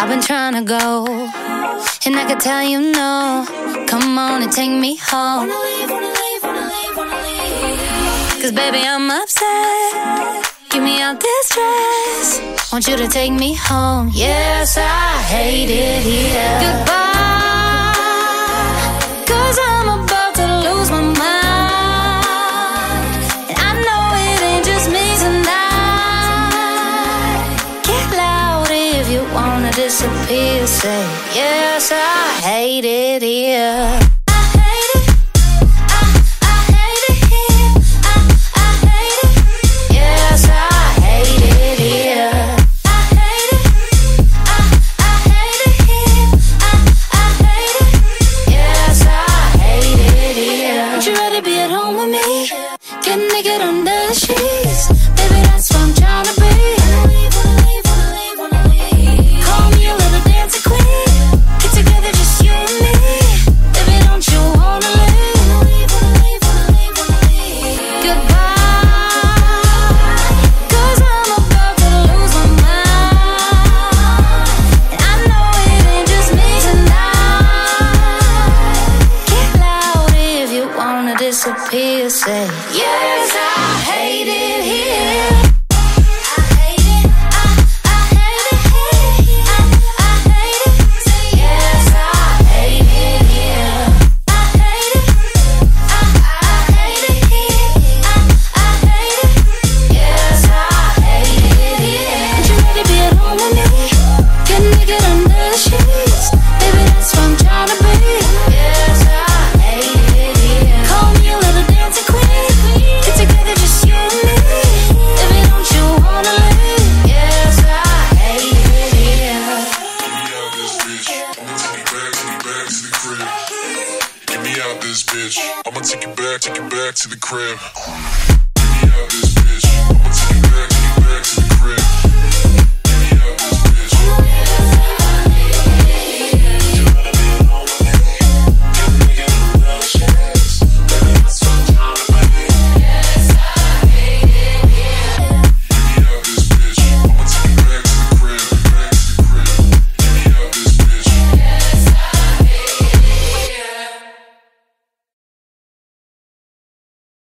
I've been trying to go, and I can tell you no. Come on and take me home. Wanna leave, wanna leave, wanna leave, wanna leave. 'Cause baby, I'm upset. Get me out this stress. Want you to take me home. Yes, I hate it here. Goodbye, 'cause I'm about to lose my mind. And I know it ain't just me tonight. Get loud if you wanna disappear. Say, yes, I hate it here. Get naked under the sheets. Baby, that's what I'm trying to be. Call me a little dancing queen. Get together, just you and me. Baby, don't you wanna leave? Goodbye, 'cause I'm about to lose my mind. And I know it ain't just me tonight. Get loud if you wanna disappear. Say, yes, I hate it here. I hate it. I hate it here. I hate it. Say, yes, I hate it here. I hate it. I hate it here. I hate it. Yes, I hate it here. Would you rather be at home with me? Get naked under the sheets. Baby, that's what I'm trying to be. Yes, I hate it here. Call me a little dancing queen. Get together, just you and me. Baby, don't you wanna leave? Yes, I hate it here. Get me out this bitch. I'ma take you back to the crib. Get me out this bitch.